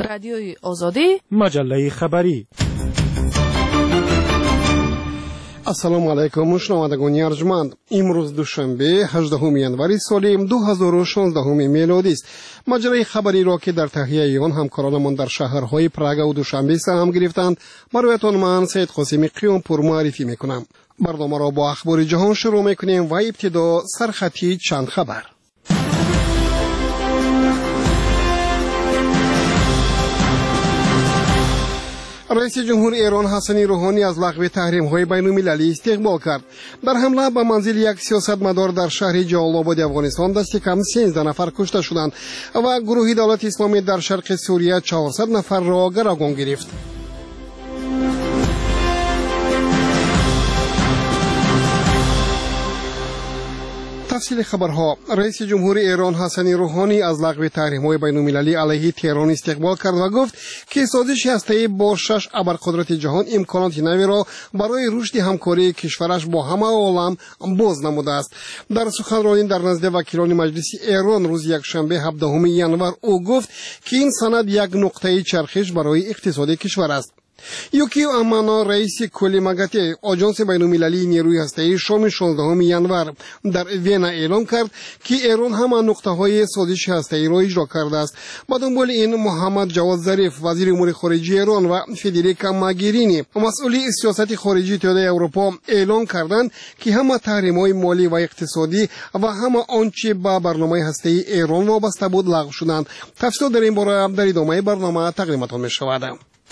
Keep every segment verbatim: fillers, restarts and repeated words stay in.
رادیوی آزادی، مجله خبری. السلام علیکم شنوندگان ارجمند. امروز دوشنبه هجدهم ینوری سال دو هزار و شانزده میلادی است. مجله خبری را که در تهیه آن همکارانمان در شهرهای پراگ و دوشنبه سهم گرفتند برایتان من سید قاسمی قیامپور معرفی میکنم. برنامه را با اخبار جهان شروع میکنیم و ابتدا سرخطی چند خبر. رئیس جمهور ایران حسن روحانی از لغو تحریم‌های بین‌المللی استقبال کرد. در حمله به منزل یک سیاستمدار در شهر جلال‌آباد افغانستان دست کم سیزده نفر کشته شدند و گروه دولت اسلامی در شرق سوریه چهارصد نفر را گروگان گرفت. تفصیل خبرها. رئیس جمهور ایران حسن روحانی از لغو تحریم‌های بین‌المللی علیه تهران استقبال کرد و گفت که سازش هسته‌ای با شش ابرقدرت جهان امکانات نوی را برای رشد همکاری کشورش با همه عالم باز نموده است. در سخنرانی در نزد وکیلان مجلس ایران روز یکشنبه هفدهم ینور او گفت که این سند یک نقطه چرخش برای اقتصاد کشور است. یوکیو امانا رئیس کل مگاتی آژانس بین‌المللی نیروی هسته‌ای شام شانزدهم ینور در وینا اعلام کرد که ایران هم نقطه‌های سازش هسته‌ای را اجرا کرده است. با دنبال این محمد جواد ظریف وزیر امور خارجه ایران و فدریکا ماگرینی مسئول سیاست خارجی اتحادیه اروپا اعلام کردند که همه تحریم‌های مالی و اقتصادی و همه آنچه به برنامه هسته‌ای ایران وابسته بود لغو شدند. تفصیل در این باره در ادامه برنامه تقدیمتان می‌شود.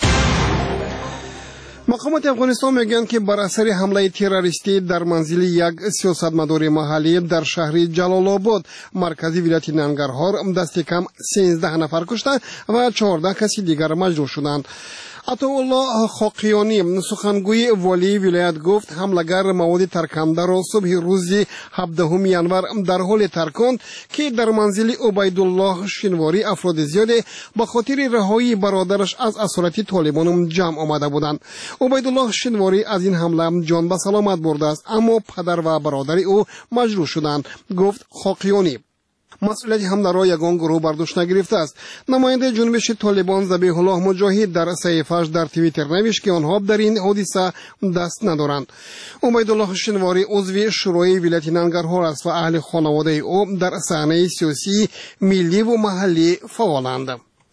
مقامات افغانستان میگویند که بر اثر حمله تروریستی در منزل یک سیاستمدار محلی در شهر جلال‌آباد مرکزی ولایت ننگرهار دست کم سیزده نفر کشته و چهارده کسی دیگر مجروح شدند. عطاالله خاقیانی سخنگوی والی ولایت گفت حملگر مواد ترکنده را صبح روز هفدهم ینور در حال ترکاند که در منزل عبیدالله شنواری افراد زیادی به خاطر رهایی برادرش از اسارت طالبان جمع آمده بودند. عبیدالله شنواری از این حمله جان به سلامت برده است اما پدر و برادر او مجروح شدند. گفت خاقیانی مسئولیت حمله را یگان گروه برداشت نگرفته است. نماینده جنبش طالبان ذبیح الله مجاهد در صحیفه‌اش در توییتر نوشت که آنها در این حادثه دست ندارند. عبیدالله شنواری عضو شورای ولایت ننگرهار است و اهل خانواده او در صحنه سیاسی ملی و محلی فعالند.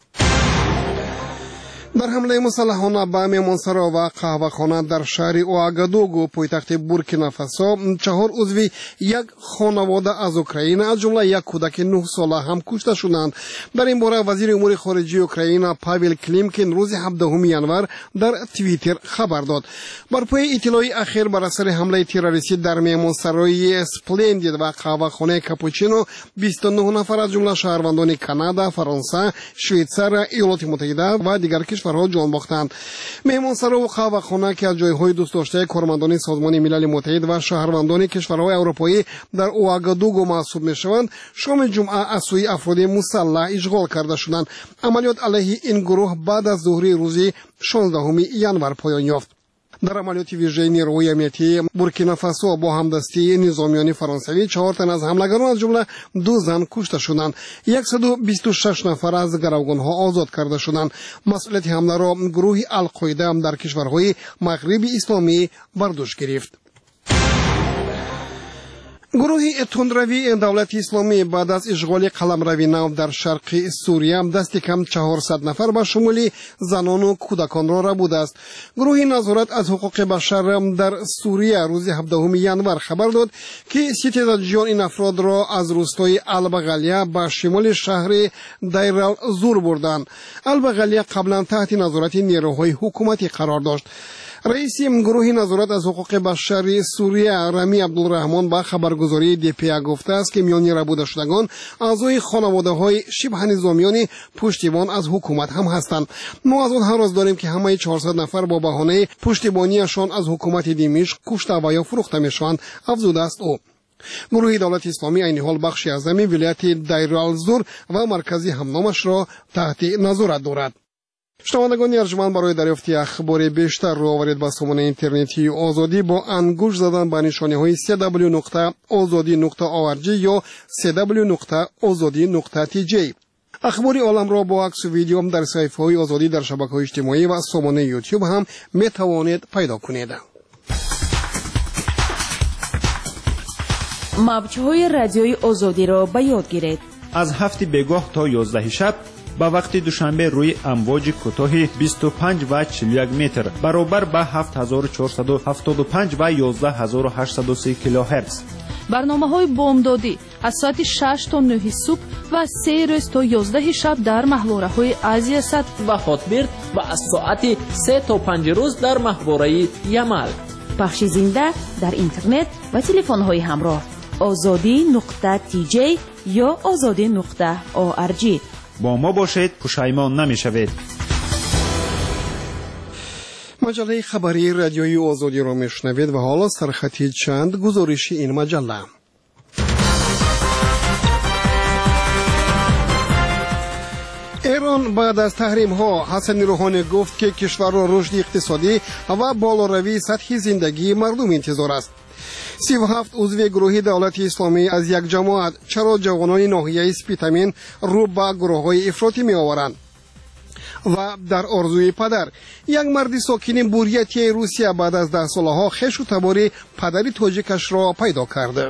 در حمله مسلحانه به مهمانسرا و قهوه‌خانه در شهر اوآگادوگو پایتخت بورکینافاسو چهار عضو یک خانواده از اوکراین از جمله یک کودک نه ساله هم کشته شدند. در این باره وزیر امور خارجه اوکراین پاول کلیمکین روز هفدهم ینور در توییتر خبر داد. بر پای اطلاع اخیر بر اثر حمله تروریستی در مهمانسرای اسپلندید و قهوه‌خانه کاپوچینو بیست و نه نفر از جمله شهروندان کانادا، فرانسه، شویتزر، ایالات متحده و دیگر کشورها جان باختند. مهمانسرا و قهوه‌خانه که از جایهای دوست داشته کارمندان سازمان ملل متحد و شهروندان کشورهای اروپایی در اوآگادوگو محسوب میشوند شام جمعه از سوی افراد مسلح اشغال کرده شدند. عملیات علیه این گروه بعد از ظهر روز شانزدهم ینور پایان یافت. در عملیات ویژه نیروهای امنیتی بورکینافاسو با همدستی نظامیان فرانسوی چهار تن از حملگران از جمله دو زن کشته شدند. صد و بیست و شش نفر از گروگانها آزاد کرده شدند. مسئولیت حمله را گروه القاعده در کشورهای مغرب اسلامی برداشت گرفت. گروه تندروی دولت اسلامی بعد از اشغال قلمرو نو در شرق سوریه دست کم چهارصد نفر به شمول زنان و کودکان را ربوده است. گروه نظارت از حقوق بشر در سوریه روز هفدهم ینور خبر داد که ستیزجویان این افراد را از روستای البغلیه به شمال شهر دیر الزور بردند. البغلیه قبلا تحت نظارت نیروهای حکومتی قرار داشت. رئیس گروه نظارت از حقوق بشر سوریه رامی عبدالرحمن با خبرگزاری دی پی ای گفته است که میان ربوده شدگان اعضای خانواده‌های شبه نظامیان پشتیبان از حکومت هم هستند. ما از آن هراس داریم که همه چهارصد نفر با بهانه پشتیبانیشان از حکومت دمشق کشته و یا فروخته میشوند افزوده است او. گروه دولت اسلامی این حال بخشی از زمین ولایت دیر الزور و مرکزی همنامش را تحت نظارت دارد. شنوندگان ارجمند برای دریافت اخبار بیشتر رو آورید به سامانه اینترنتی آزادی با انگوش زدن به نشانه های سی دبلیو نقطه آزادی نقطه او آر جی یا سی دبلیو نقطه آزادی نقطه تی جی. اخبار عالم را با عکس و ویدیو در صفحه‌های آزادی در شبکه‌های اجتماعی و سامانه یوتیوب هم میتوانید پیدا کنید. موج‌های رادیوی آزادی را به یاد گیرید. از هفت بگاه تا یازده شب با وقت دوشنبه روی امواج کوتاه بیست و پنج و چهل و یک متر برابر با هفت هزار و چهارصد و هفتاد و پنج و یازده هزار و هشتصد و سه کیلوهرتز. برنامه‌های بامدادی از ساعت شش تا نه صبح و سه روز تا یازده شب در محوره‌های آسیا صد و خاطبرد و از ساعت سه تا پنج روز در محوره یمل. پخش زنده در اینترنت و تلفن‌های همراه آزادی نقطه تی جی یا آزادی نقطه او ار جی. با ما باشید، پشیمان نمی‌شوید. مجله خبری رادیوی آزادی را میشنوید و حالا سرخطی چند گزارش این مجله. ایران بعد از تحریم ها حسن روحانی گفت که کشور را رشد اقتصادی و بالاروی سطح زندگی مردم انتظار است. سی و هفت عضو گروه دولت اسلامی از یک جماعت چرا جوانان ناحیه اسپیتامین رو به گروه های افراطی می آورند؟ و در آرزوی پدر یک مرد ساکن بوریتی روسیه بعد از ده سالها خویش و تبار پدر تاجیکش را پیدا کرده.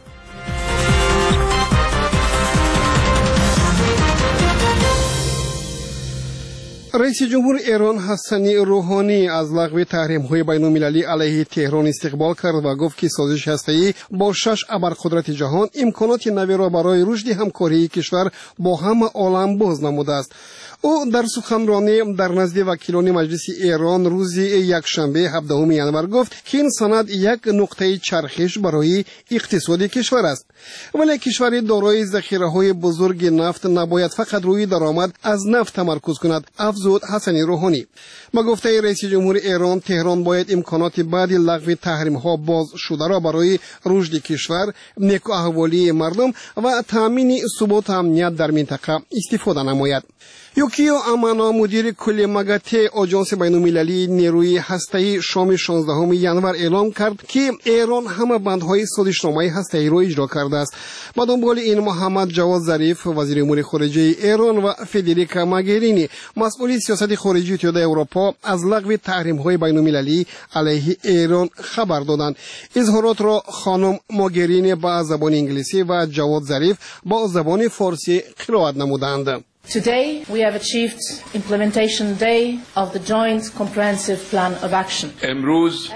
رئیس جمهور ایران حسن روحانی از لغو تحریم‌های بین‌المللی علیه تهران استقبال کرد و گفت که سازش هسته‌ای با شش ابرقدرت جهان امکانات نوی را برای رشد همکاری کشور با همه عالم باز نموده است. او در سخنرانی در نزد وکیلان مجلس ایران روز یکشنبه هفدهم ژانویه گفت که این سند یک نقطه چرخش برای اقتصاد کشور است، ولی کشور دارای ذخیره‌های بزرگ نفت نباید فقط روی درآمد از نفت تمرکز کند، افزود حسن روحانی. با گفته رئیس جمهور ایران تهران باید امکانات بعد لغو تحریم‌ها باز شده را برای رشد کشور، نیک احوالی مردم و تامین ثبات امنیت در منطقه استفاده نماید. یوکیو امانا مدیر کل مگاته آژانس بین‌المللی نیروی هسته‌ای شام شانزدهم ژانویه اعلام کرد که ایران همه بندهای سازشنامه هسته‌ای را اجرا کرده است. با دنبال این محمد جواد ظریف وزیر امور خارجه ایران و فدریکا موگرینی مسئول سیاست خارجی اتحاد اروپا از لغو تحریم‌های بین‌المللی علیه ایران خبر دادند. اظهارات را خانم موگرینی با زبان انگلیسی و جواد ظریف با زبان فارسی قرائت نمودند. Today we have achieved implementation day of the joint comprehensive plan of action. امروز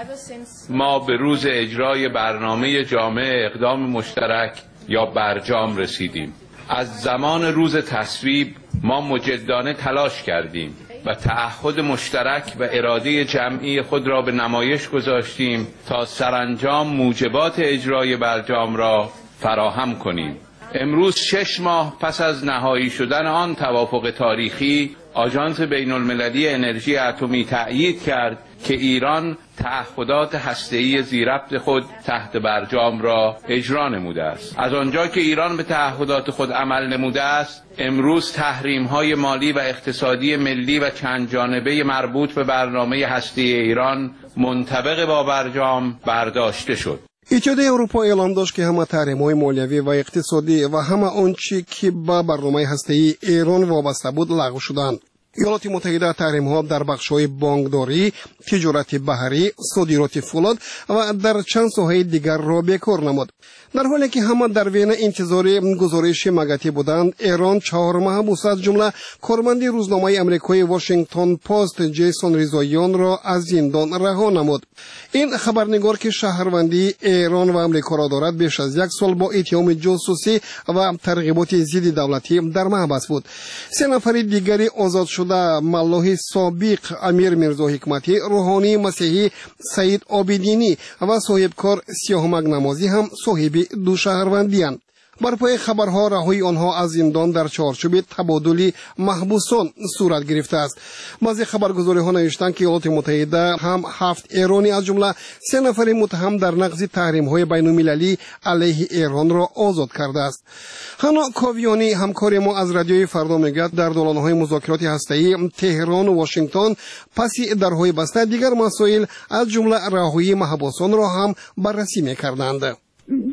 ما به روز اجرای برنامه جامع اقدام مشترک یا برجام رسیدیم. از زمان روز تصویب ما مجدانه تلاش کردیم و تعهد مشترک و اراده جمعی خود را به نمایش گذاشتیم تا سرانجام موجبات اجرای برجام را فراهم کنیم. امروز شش ماه پس از نهایی شدن آن توافق تاریخی، آژانس بین‌المللی انرژی اتمی تأیید کرد که ایران تعهدات هسته‌ای ذی‌ربط خود تحت برجام را اجرا نموده است. از آنجا که ایران به تعهدات خود عمل نموده است، امروز تحریم‌های مالی و اقتصادی ملی و چند جانبه مربوط به برنامه هسته‌ای ایران منطبق با برجام برداشته شد. اتحاد اروپا اعلام داشت که همه تحریم‌های مالیوی و اقتصادی و همه آنچه که به برنامه هسته‌ای ایران وابسته بود لغو شدند. ایالات متحده تحریم‌ها در بخش‌های بانکداری، تجارت بحری، صادرات فولاد و در چند ساحه دیگر را بیکار نمود. در حالی که همه در وین انتظار گزارش مگاتی بودند، ایران چهار محبوس از جمله کارمند روزنامه آمریکایی واشنگتن پست جیسون ریزایان را از زندان رها نمود. این خبرنگار که شهروندی ایران و آمریکا را دارد بیش از یک سال با اتهام جاسوسی و ترغیبات ضد دولتی در محبس بود. سه نفر دیگری آزاد شده ملاح سابق امیر میرزا حکمتی، روحانی مسیحی سعید عابدینی و صاحبکار سیاهمک نمازی هم صاحب دو شهروندی‌اند. بر پای خبرها رهایی آنها از زندان در چارچوب تبادل محبوسان صورت گرفته است. بعضی خبرگزاری‌ها نوشتند که ایالات متحده هم هفت ایرانی از جمله سه نفر متهم در نقض تحریم‌های بین‌المللی علیه ایران را آزاد کرده است. حنا کاویانی همکار ما از رادیوی فردا میگوید در دوران‌های مذاکرات هسته‌ای تهران و واشنگتن پسی درهای بسته دیگر مسائل از جمله رهایی محبوسان را هم بررسی می‌کردند.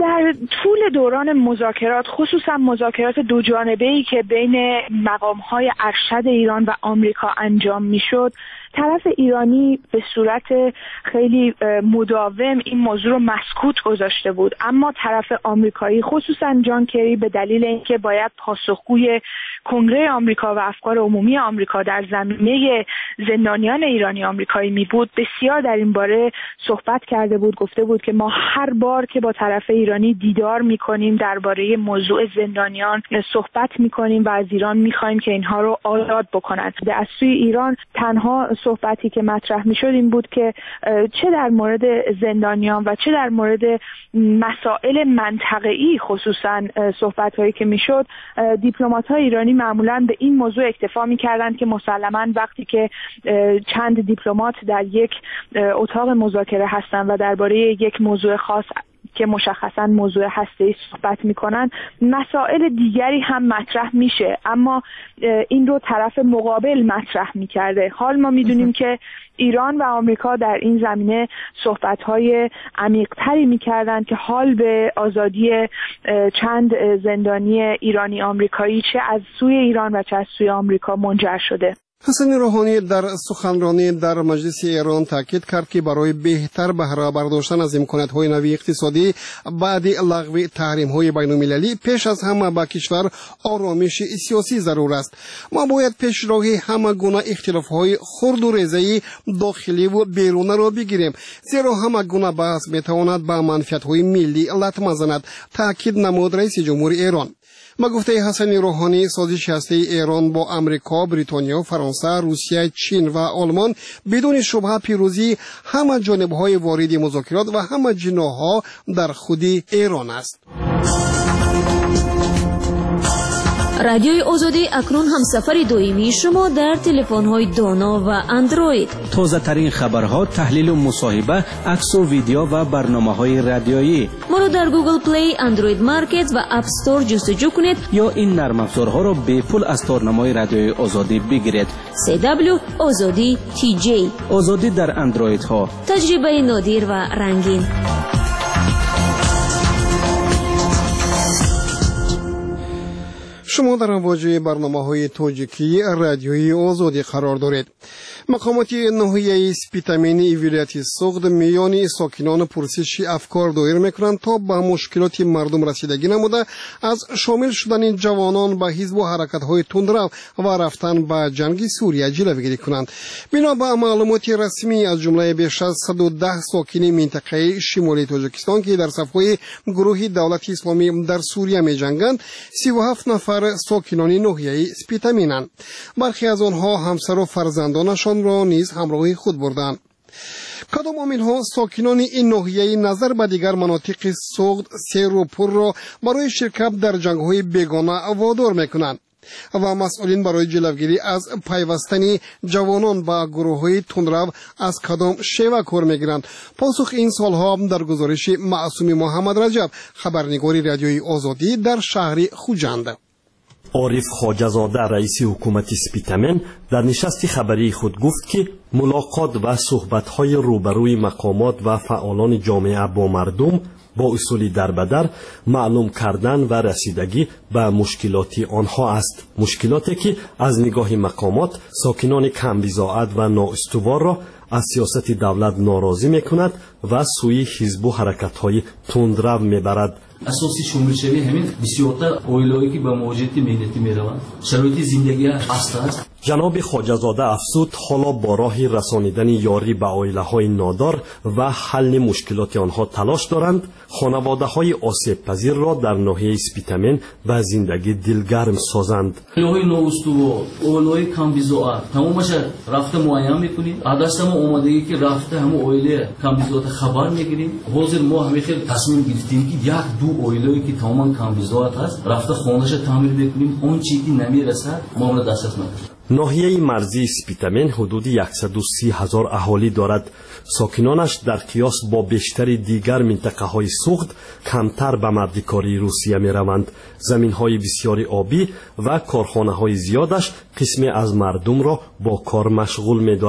در طول دوران مذاکرات، خصوصا مذاکرات دو جانبه‌ای که بین مقام‌های ارشد ایران و آمریکا انجام می‌شد، طرف ایرانی به صورت خیلی مداوم این موضوع رو مسکوت گذاشته بود، اما طرف آمریکایی خصوصا جان کری به دلیل اینکه باید پاسخگوی کنگره آمریکا و افکار عمومی آمریکا در زمینه زندانیان ایرانی آمریکایی می بود، بسیار در این باره صحبت کرده بود. گفته بود که ما هر بار که با طرف ایرانی دیدار می کنیم درباره موضوع زندانیان صحبت می کنیم و از ایران می خواهیم که اینها رو آزاد بکنند. از سوی ایران تنها صحبتی که مطرح می شد این بود که چه در مورد زندانیان و چه در مورد مسائل منطقه‌ای، خصوصا صحبت هایی که می شد، دیپلمات های ایرانی معمولاً به این موضوع اکتفا می‌کردند که مسلماً وقتی که چند دیپلمات در یک اتاق مذاکره هستند و درباره یک موضوع خاص که مشخصاً موضوع هسته‌ای صحبت می‌کنن، مسائل دیگری هم مطرح میشه، اما این رو طرف مقابل مطرح می‌کرده. حال ما می‌دونیم که ایران و آمریکا در این زمینه صحبت‌های عمیق‌تری می‌کردند که حال به آزادی چند زندانی ایرانی آمریکایی چه از سوی ایران و چه از سوی آمریکا منجر شده. حسن روحانی در سخنرانی در مجلس ایران تاکید کرد که برای بهتر بهره برداشتن از امکانات‌های نوی اقتصادی بعد لغو تحریم‌های بین‌المللی، پیش از همه با کشور آرامش سیاسی ضرور است. ما باید پیش راهی همه گونه اختلاف‌های خرد و ریزه‌ای داخلی و بیرونی را بگیریم، زیرا همه گونه بحث می‌تواند به منفعت‌های ملی لطمه زند، تاکید نمود رئیس جمهور ایران. ما گفته حسن روحانی سازش هسته ایران با امریکا، بریتانیا، فرانسه، روسیه، چین و آلمان بدون شبهه پیروزی همه جانب‌های وارد مذاکرات و همه جناح‌ها در خود ایران است. رادیوی آزادی اکنون هم سفر دویمی شما در تلفن‌های دانا و اندروید. تازه ترین خبرها، تحلیل و مصاحبه، عکس و ویدیو و برنامه‌های رادیویی. ما رو در گوگل پلی، اندروید مارکت و اپ استور جستجو کنید یا این نرم افزارها را به پول از تارنمای رادیوی آزادی بگیرید. سی دبلیو آزادی تی جی. آزادی در اندروید ها. تجربه نادر و رنگین. شما در واژه برنامه‌های تاجیکی رادیوی آزادی قرار دارید. مقامات ناحیه سپیتامین ولایت سوخت میان ساکنان پرسش افکار دایر میکنند تا به مشکلات مردم رسیدگی نموده از شامل شدن جوانان به حزب و حرکت‌های تندرو و رفتن به جنگ سوریه جلوگیری کنند. بنا به معلومات رسمی از جمله بیش از صد و ده ساکن منطقه شمالی تاجیکستان که در صفهای گروه دولت اسلامی در سوریه می‌جنگند، سی و هفت نفر ساکنان ناحیه سپیتامینند. برخی از آنها همسر و فرزندانشان را نیز همراه خود بردند. کدام عامل‌ها ساکنان این ناحیه نظر به دیگر مناطق سوخت، سیر و پر را برای شرکت در جنگ‌های بیگانه وادار می‌کنند و مسئولین برای جلوگیری از پیوستن جوانان با گروه‌های تندرو از کدام شیوه کار می‌گیرند؟ پاسخ این سوال‌ها در گزارش معصوم محمد رجب، خبرنگار رادیوی آزادی در شهر خوجند. عارف خواجه‌زاده رئیس حکومت سپیتامین در نشست خبری خود گفت که ملاقات و صحبت‌های روبروی مقامات و فعالان جامعه با مردم با اصولی دربدر معلوم کردن و رسیدگی به مشکلات آنها است. مشکلاتی که از نگاه مقامات ساکنان کم بضاعت و نااستوار را از سیاست دولت ناراضی می‌کند و سوی حزب و حرکت‌های تندرو می‌برد. اساسی شامل شوی همین بسیارتر اویلایی که به موجودیت ملیتی میروند، شرایط زندگی هست است. جناب خواجه‌زاده افزود حالا با راه رسانیدن یاری به عائله‌های نادار و حل مشکلات آنها تلاش دارند. خانواده‌های آسیب پذیر را در ناحیه سپیتامین و زندگی دلگرم سازند. عائله‌های نااستوار، عائله‌های کم بضاعت تمامش رفته معاینه می‌کنیم. عدس ما اومدگی که رفته همون عائله کم بضاعت خبر می‌گیریم. حاضر ما همه خیلی تصمیم گرفتیم که یک دو عائله‌ای که تماما کم بضاعت هست رفته خانه‌اش تعمیر بکنیم، اون چیزی که نمی‌رسد ما را دسترس نکنیم. ناحیه مرزی سپیتامین حدود صد و سی هزار اهالی دارد. ساکنانش در قیاس با بیشتر دیگر منطقه های سوخت کمتر به مردکاری روسیه می روند. زمین های بسیاری آبی و کارخانه های زیادش قسمی از مردم را با کار مشغول می دارد.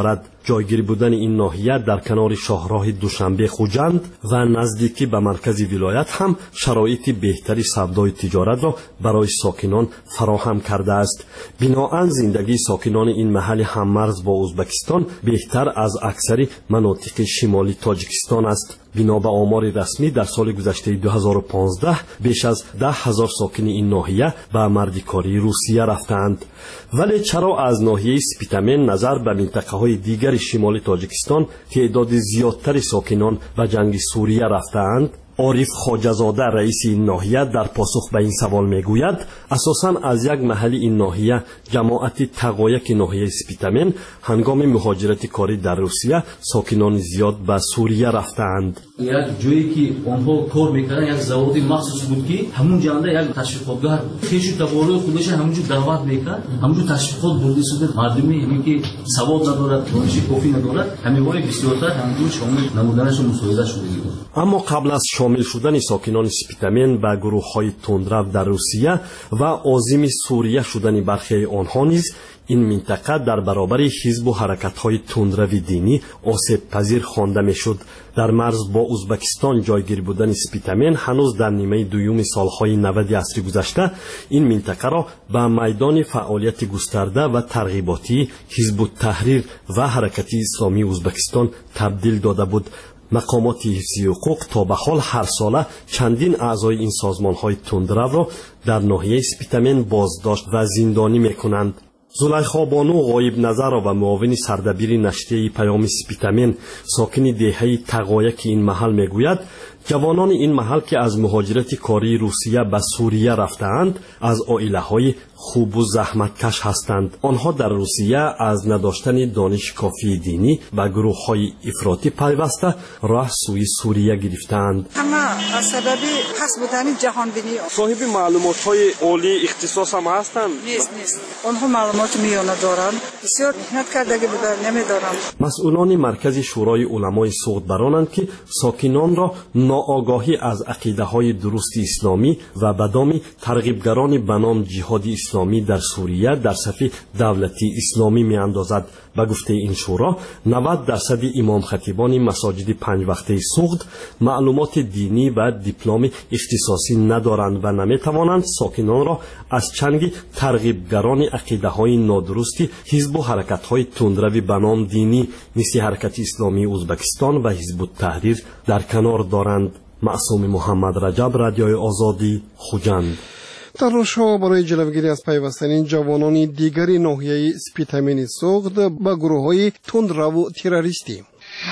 جایگیری بودن این ناحیه در کنار شاهراه دوشنبه خوجند و نزدیکی به مرکز ولایت هم شرایط بهتری سودای تجارت را برای ساکنان فراهم کرده است. بناهن زندگی ساکنان این محل هممرز با ازبکستان بهتر از اکثر مناطق شمالی تاجیکستان است. بنا به آمار رسمی در سال گذشته دو هزار و پانزده بیش از ده هزار ساکن این ناحیه به مردکاری روسیه رفتند. ولی چرا از ناحیه سپیتامن نظر به منطقه های دیگر شمال تاجیکستان تعداد زیادتر ساکنان به جنگ سوریه رفتند؟ عارف خواجه‌زاده رئیس این ناحیه در پاسخ به این سوال میگوید اساساً از یک محل این ناحیه جماعت تقایک ناحیه سپیتامن هنگام مهاجرت کاری در روسیه ساکنان زیاد به سوریه رفتند. یک جایی که آنها کار میکردن یک زاودی مخصوص بود که همون جانده یک تشویقاتگاه بود. خیلی تبارو خودش همونجور دعوت میکرد، همونجور تشویقات بردی شده مردمی همین که سواد ندارد، دانش کافی ندارد، همین وای بسیارتر همونجور شامل نمودنش و مساعده شده بود. اما قبل از شامل شدن ساکنان سپیتامن به گروه‌های تندرو در روسیه و عازم سوریه شدن برخی آنها نیز این منطقه در برابر حزب و حرکت‌های تندرو دینی آسیب پذیر خوانده می‌شد. در مرز با ازبکستان جایگیر بودن سپیتامن هنوز در نیمه دوم سالهای نود عصر گذشته این منطقه را به میدان فعالیت گسترده و ترغیباتی حزب التحریر و حرکت اسلامی ازبکستان تبدیل داده بود. مقامات حفظی حقوق تا به حال هر ساله چندین اعضای این سازمان‌های تندرو را در ناحیه سپیتامن بازداشت و زندانی می‌کنند. زلیخا بانو غایب نظر و معاون سردبیر نشریه پیام سپیتامن ساکن دهه تقایک این محل میگوید جوانان این محل که از مهاجرت کاری روسیه به سوریه رفتند از عائله‌های خوب و زحمتکش هستند. آنها در روسیه از نداشتن دانش کافی دینی و گروه‌های افراطی پیوسته راه سوی سوریه گرفتند. اما از سبب پس بودن جهان بینی صاحب معلومات‌های عالی اختصاص هم هستند؟ نیست نیست. آنها معلومات میانه دارند. بسیار محنت کردگی بودن نمیدارند. مسئولان مرکز شورای علمای سعود برانند که ساکنان را ناآگاهی از عقیده‌های درست اسلامی و بدام ترغیبگران به نام جهاد اسلامی در سوریه در صف دولتی اسلامی می‌اندازد. به گفته این شورا نود درصد امام خطیبان مساجد پنج وقته سعود معلومات دینی و دیپلم اختصاصی ندارند و نمی‌توانند ساکنان را از چنگ ترغیبگران عقیده‌های نادرستی حزب و حرکت‌های تندرو به نام دینی مثل حرکت اسلامی ازبکستان و حزب التحریر در کنار دارند. معصوم محمد رجب، رادیوی آزادی، خوجند. تلاش‌ها برای جلوگیری از پیوستن جوانان دیگری ناحیه سپیتامن سوخت به گروه‌های تندرو و تروریستی.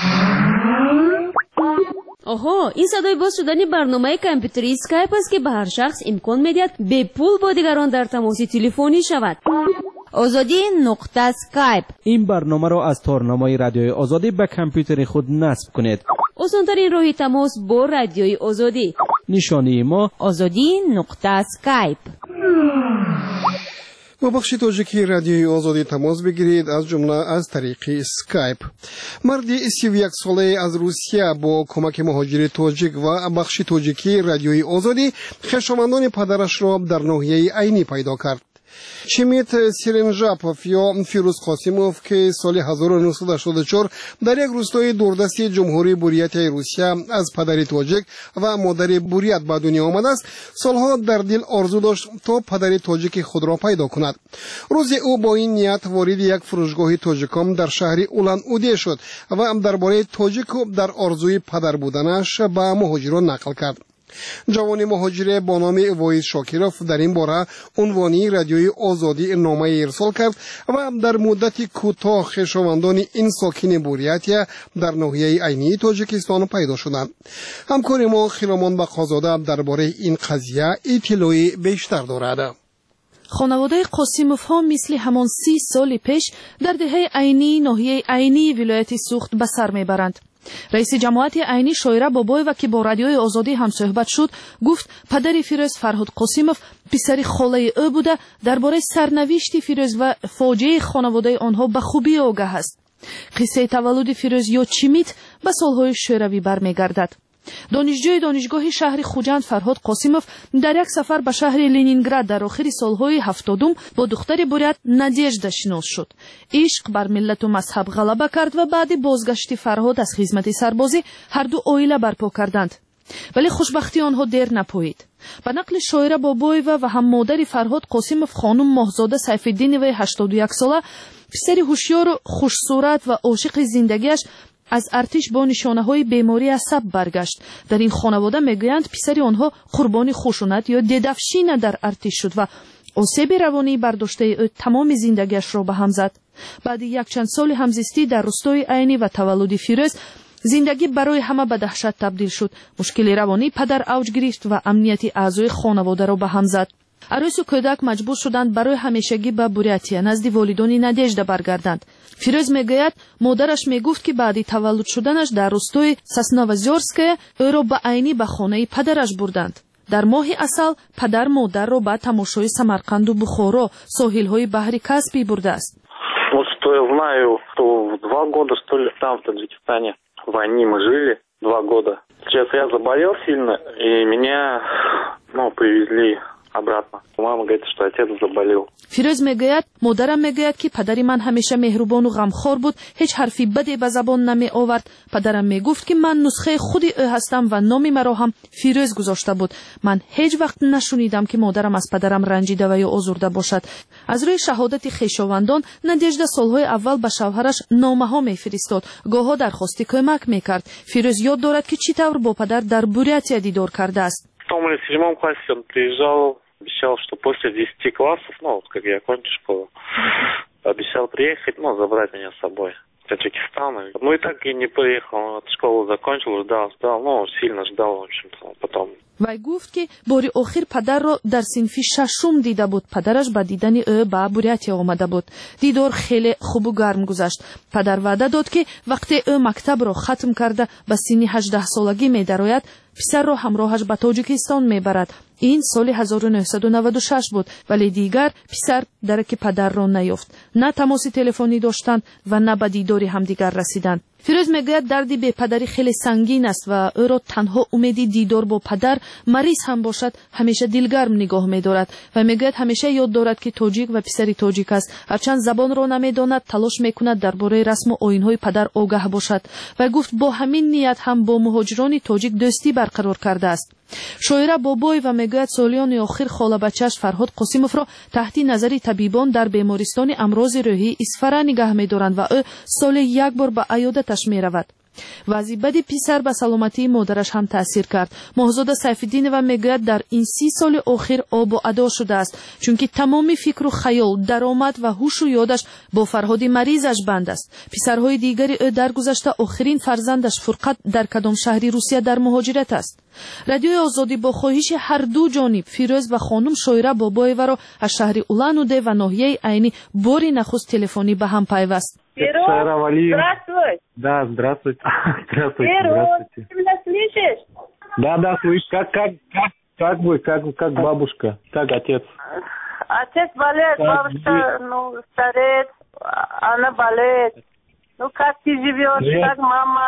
آها، این صدای باز شدن برنامه کامپیوتری اسکایپ است که به هر شخص امکان می‌دهد به پول با دیگران در تماس تلفنی شود. آزادی نقطه اسکایپ. این برنامه را از تارنامه رادیوی آزادی به کامپیوتر خود نصب کنید. آسان‌ترین راه تماس با رادیوی آزادی. نشانی ما آزادی نقطه اسکایپ. با بخش تاجیکی رادیوی آزادی تماس بگیرید از جمله از طریق اسکایپ. مردی سی و یک ساله از روسیه با کمک مهاجر تاجیک و بخش تاجیکی رادیوی آزادی خویشاوندان پدرش را در ناحیه عینی پیدا کرد. چمیت سیرنژاپوف یا فیروز قاسیموف که سال هزار و نهصد و هشتاد و چهار در یک روستای دوردستی جمهوری بوریت روسیه از پدری تاجیک و مادری بوریت به دنیا آمده است، سالها در دل آرزو داشت تا پدری تاجیک خود را پیدا کند. روزی او با این نیت وارد یک فروشگاه تاجیکام در شهر اولان اودی شد و درباره تاجیک در آرزوی پدر بودنش به مهاجران نقل کرد. جوان مهاجر با نام وایس شاکیروف در این باره عنوانی رادیوی آزادی نامه ارسال کرد و در مدت کوتاه خویشاوندان این ساکن بوریت در ناحیه عینی تاجیکستان پیدا شدند. همکار ما خیرامان بقازاده درباره این قضیه اطلاعی بیشتر دارد. خانواده قاسیموف ها مثل همان سی سال پیش در دهه عینی ناحیه عینی ولایت سوخت به سر میبرند. رئیس جماعت عینی شایره بابایو که با رادیوی آزادی هم صحبت شد گفت پدر فیروز فرهاد قاسیموف پسر خاله او بوده درباره سرنوشت فیروز و فاجعه خانواده آنها به خوبی آگاه است. قصه تولد فیروز یا چمیت به سالهای شوروی برمیگردد. دانشجوی دانشگاه شهر خوجند فرهاد قاسمов در یک سفر به شهر لنینگراد در آخر سالهای هفتادم با دختر بوریت نادیژدا شناس شد. عشق بر ملت و مذهب غلبه کرد و بعد بازگشت فرهاد از خدمت سربازی هر دو عائله برپا کردند. ولی خوشبختی آنها دیر نپایید. به نقل شاعره بابایوه و هم مادر فرهاد قاسمов خانم ماهزاده سیفالدینوی هشتاد و یک ساله پسری هوشیار و خوشصورت و عاشق زندگیش از ارتش با نشانه‌های بیماری عصب برگشت. در این خانواده میگویند پسری آنها قربانی خشونت یا ددفشین در ارتش شد و آسیب روانی برداشته او تمام زندگیش را به هم زد. بعد یک چند سال همزیستی در روستای عینی و تولد فیروز زندگی برای همه به دهشت تبدیل شد. مشکل روانی پدر اوج گرفت و امنیت اعضای خانواده را به هم زد. عروس و کودک مجبور شدند برای همیشگی به بوریاتیا نزد والدان نادیژدا برگردند. فیروز میگوید مادرش میگفت که بعد تولد شدنش در روستای ساسنوازورسکه او را به عینی به خانه پدرش بردند. در ماه اصل پدر مادر را به تماشای سمرقند و بخارا ساحل‌های بحر کاسپی برده است. Вот что я знаю, что два года, что ли, там в Таджикистане в войне мы жили, два года. Сейчас я заболел сильно, и меня, ну, привезли обратно. Мама говорит, что отец заболел. فیروز میگوید مادرم میگوید که پدری من همیشه مهربان و غمخوار بود، هیچ حرفی بدی به زبان نمی آورد. پدرم میگفت که من نسخه خودی او هستم و نام مرا هم فیروز گذاشته بود. من هیچ وقت نشنیدم که مادرم از پدرم رنجیده و یا آزرده باشد. از روی شهادت خویشاوندان نادیژدا سالهای اول به شوهرش نامه ها میفرستاد، گاهی درخواست کمک میکرد. فیروز یاد دارد که چطور با پدر در بوریاتیا دیدار کرده است. В седьмом классе он приезжал, обещал, что после десяти классов, ну, вот как я окончу школу, обещал приехать, ну, забрать меня с собой в Таджикистан. Ну, и так и не приехал, от школу закончил, ждал, ждал, ну, сильно ждал, в общем-то, потом. وی گفت که باری آخر پدر را در صنف ششم دیده بود. پدرش با دیدن او به بوریاتیا آمده بود. دیدار خیلی خوب و گرم گذشت. پدر وعده داد که وقتی او مکتب را ختم کرده به سن هجده سالگی می درآید، پسر را همراهش به تاجیکستان میبرد. این سال هزار و نهصد و نود و شش بود، ولی دیگر پسر درک پدر را نیافت. نه تماس تلفنی داشتند و نه به دیدار همدیگر رسیدند. فیروز میگوید دردی به پدری خیلی سنگین است و او را تنها امیدی دیدار با پدر مریض هم باشد همیشه دلگرم نگاه می‌دارد و میگوید همیشه یاد دارد که تاجیک و پسری تاجیک است. هرچند زبان را نمی‌داند تلاش می‌کند درباره رسم و آیین‌های پدر آگاه باشد و گفت با همین نیت هم با مهاجران تاجیک دوستی برقرار کرده است. شاعره بابای و میگوید سالیان آخر خاله بچه‌اش فرهاد قاسمов را تحت نظر طبیبان در بیمارستان امراض روحی اصفهان نگاه می‌دارند و او سال یک بار به عیادتش می‌رود. وضع بد پسر به سلامتی مادرش هم تاثیر کرد. ماهزاده سیفالدینووا میگوید در این سی سال آخر آب و ادا شده است، چون که تمام فکر و خیال، درآمد و هوش و یادش با فرهاد مریضش بند است. پسرهای دیگری او در گذشته آخرین فرزندش فرقت در کدام شهری روسیه در مهاجرت است. رادیوی آزادی با خواهش هر دو جانب فیروز و خانم شاعره بابایوه را از شهر اولان اوده و ناحیه عینی باری نخست تلفنی به هم پیوست. Здравствуй. Да, здравствуйте. Здравствуйте, здравствуйте. Ты меня слышишь? Да, да, слышу. Как, как, как, как вы, как, как бабушка, как отец? Отец болеет, бабушка, ну, стареет, она болеет. Ну, как ты живешь, я... как мама?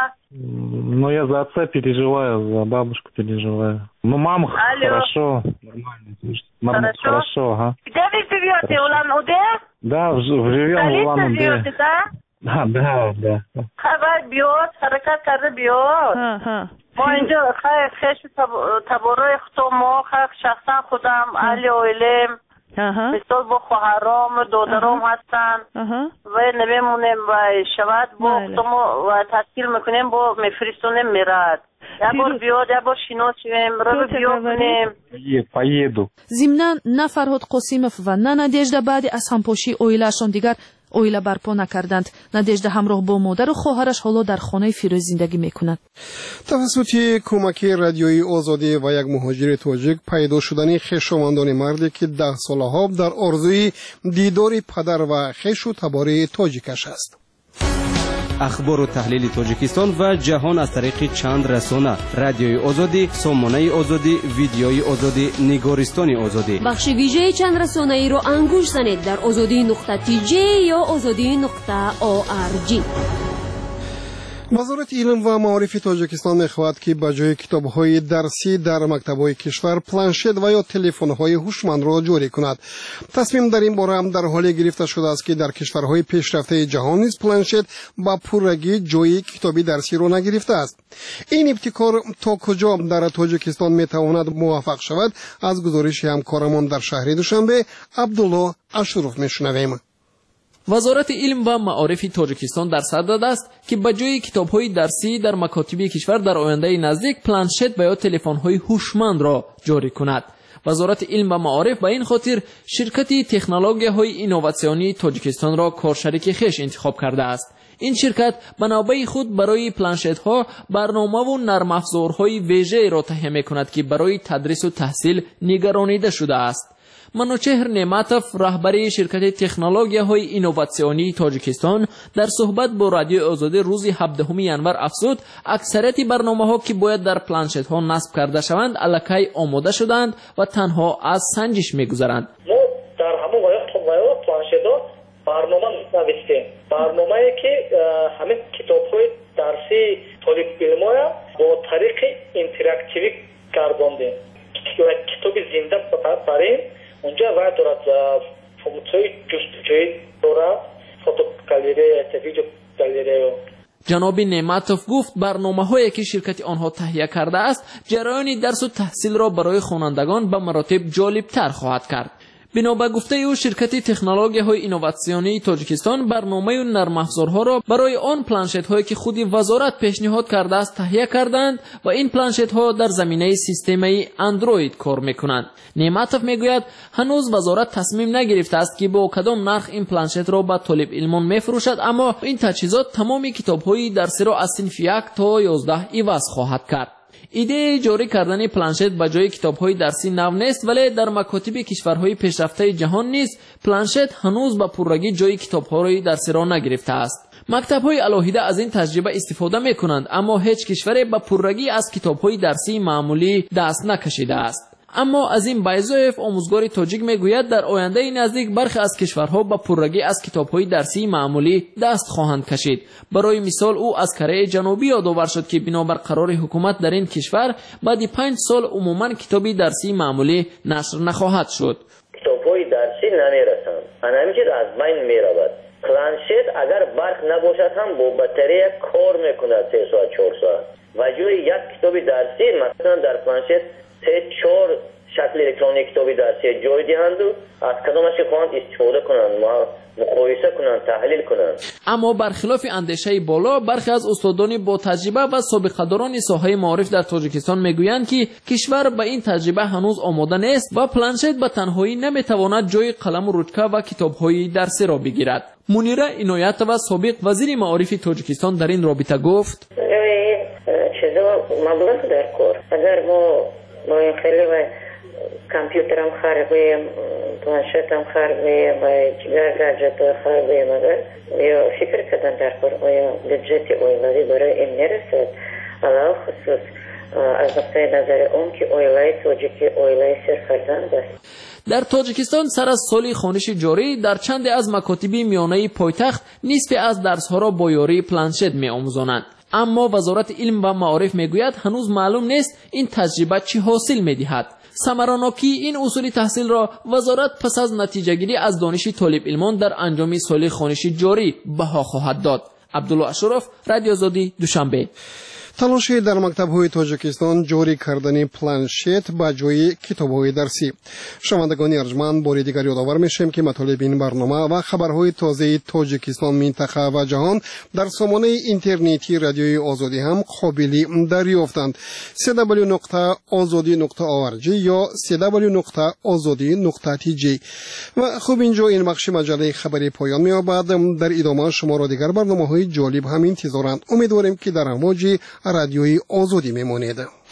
Ну, я за отца переживаю, за бабушку переживаю. Ну, мама Алло. хорошо, нормально. Хорошо? Хорошо, ага. Где вы живете, Улан-Удэ? Да, живем в Улан-Удэ. да? Да, да, да. Хабар биёд, ҳаракат карда биёд. Мо инҷо хеши табораи худо мо шахсан худам аҳли оилем мисол бо хоҳаром додаром ҳастанд ва намемонем ва шавад бо худомо ва таҳсил мекунем бо мефиристонем мерад. یک بار بیاد یک بار شناس شویم رو بیاد کنیم. Поеду. ضمناً نه فرهاد قاسمов و نه نادیژدا بعد از همپاشی اویله‌شان دیگر اویله برپا نکردند. نادیژدا همراه با مادر و خواهرش حالا در خانه فیروز زندگی میکند. توسط کمک رادیوی آزادی و یک مهاجر تاجیک پیدا شدن خویشاوندان مردی که ده سالها در آرزوی دیدار پدر و خویش و تبار تاجیکش است. اخبار و تحلیل تاجیکستان و جهان از طریق چند رسانه: رادیوی آزادی، سامانه آزادی، ویدیوی آزادی، نگارستان آزادی. بخش ویژه چند رسانه ای رو انگوش زنید در آزادی نقطه تی جی یا آزادی نقطه او آر جی. وزارت علم و معارف تاجیکستان می‌خواهد که به جای کتاب‌های درسی در مکتب‌های کشور پلنشت و یا تلفن‌های هوشمند را جاری کند. تصمیم در این باره هم در حالی گرفته شده است که در کشورهای پیشرفته جهان نیز پلنشت با پررگی جای کتابی درسی را نگرفته است. این ابتکار تا کجا در تاجیکستان می‌تواند موفق شود؟ از گزارش همکارمان در شهر دوشنبه عبدالله اشرف می‌شنویم. وزارت علم و معارف تاجیکستان در صدد است که به جای کتاب‌های درسی در مکاتب کشور در آینده نزدیک پلنشت و یا تلفن‌های هوشمند را جاری کند. وزارت علم و معارف به این خاطر شرکت تکنولوژی‌های اینوواسیونی تاجیکستان را کارشریک خویش انتخاب کرده است. این شرکت به نوبه خود برای پلنشت‌ها برنامه و نرم افزارهای ویژه را تهیه می‌کند که برای تدریس و تحصیل نگرانیده شده است. منوچهر نعمتوف رهبری شرکت تکنولوژی‌های اینوواسیونی تاجیکستان در صحبت با رادیو آزادی روز هفدهم ینور افزود اکثریت برنامه‌ها که باید در پلنشت‌ها نصب کرده شوند الکی آماده شدند و تنها از سنجش می‌گذرند. ما در همون وقت پلنشت‌ها برنامه نوشتیم، برنامه‌ای که همین کتاب‌های درسی طالب علم‌ها با طریق اینتراکتیوی گرداندیم. کتاب زنده بریم اونجا وای دارد فونکسیون جستجویی دارد، فوتوگالری، ویدیو گالری. جناب نعمتوف گفت برنامه‌هایی که شرکت آنها تهیه کرده است جریان درس و تحصیل را برای خوانندگان به مراتب جالب‌تر خواهد کرد. بنا به گفته او شرکت تکنولوژی‌های اینوواسیونی تاجیکستان برنامه نرم افزارها را برای آن پلنشت‌هایی که خود وزارت پیشنهاد کرده است تهیه کردند و این پلنشت‌ها در زمینه سیستم اندروید کار می‌کنند. نعمتوف میگوید هنوز وزارت تصمیم نگرفته است که با کدام نرخ این پلنشت را به طالب علمان می‌فروشد، اما این تجهیزات تمام کتاب‌های درسی را از صنف یک تا یازده عوض خواهد کرد. ایده جاری کردن پلنشت به جای کتاب‌های درسی نو نیست، ولی در مکاتب کشورهای پیشرفته جهان نیز پلنشت هنوز به پررگی جای کتاب‌های درسی را نگرفته است. مکتب‌های علاهیده از این تجربه استفاده می‌کنند، اما هیچ کشوری به پررگی از کتاب‌های درسی معمولی دست نکشیده است. اما از این بایزوف آموزگار تاجیک میگوید در آینده نزدیک برخی از کشورها با پررگی از کتاب‌های درسی معمولی دست خواهند کشید. برای مثال او از کره جنوبی یادآور شد که بنابر قرار حکومت در این کشور بعد پنج سال عموما کتابی درسی معمولی نشر نخواهد شد. کتاب‌های درسی نمیرسند، همینجور از بین میرود. پلنشت اگر برق نباشد هم با باتری کار میکند سه ساعت چهار ساعت. و جای یک کتاب درسی مثلا در پلنشت سه چهار شکل الکترونیک کتابی درسی جای دهند و از کدامش خواهند استفاده کنند، مقایسه کنند، تحلیل کنند. اما برخلاف اندیشه بالا برخی از استادان با تجربه و سابقه‌داران ساحه معارف در تاجیکستان میگویند که کشور به این تجربه هنوز آماده نیست و پلنشت به تنهایی نمیتواند جای قلم و رجکه و کتاب‌های درسی را بگیرد. منیره عنایتова سابق وزیر معارف تاجیکستان در این رابطه گفت: چیزا مبلغ در کار اگر ما ما این خیلی و کامپیوترم خرابه، پلنشتم خرابه و دیگر گاجت خرابه، مگر یا فکر کردن در کار آیا بودجت اویلایی برای این نرسد؟ علاوه خصوص از نقطه نظر اون که اویلای تاجیکی اویلای سرفرزند است. در تاجیکستان سر از سال خوانش جاری در چند از مکاتب میانه پایتخت نصف از درس‌ها را با یاری پلنشت می‌آموزانند. اما وزارت علم و معارف میگوید هنوز معلوم نیست این تجربه چی حاصل می‌دهد. ثمراناکی این اصول تحصیل را وزارت پس از نتیجه گیری از دانش طالب علمان در انجام سال خوانش جاری بها خواهد داد. عبدالله اشرف، رادیو آزادی، دوشنبه. تلاش در مکتب‌های تاجیکستان جاری کردن پلنشت با جای کتاب‌های درسی. شنوندگان ارجمند، بار دیگر یادآور می‌شیم که مطالب این برنامه و خبرهای تازه تاجیکستان، منطقه و جهان در سامانه اینترنتی رادیوی آزادی هم قابل دریافتند. دبلیو دبلیو دبلیو نقطه آزادی نقطه او ار جی یا دبلیو دبلیو دبلیو نقطه آزادی نقطه تی جی. و خب اینجا این بخش مجله خبری پایان می‌یابد. در ادامه شما را دیگر برنامه‌های جالب هم انتظارند. امیدواریم که در امواج رادیوی آزادی میمانید.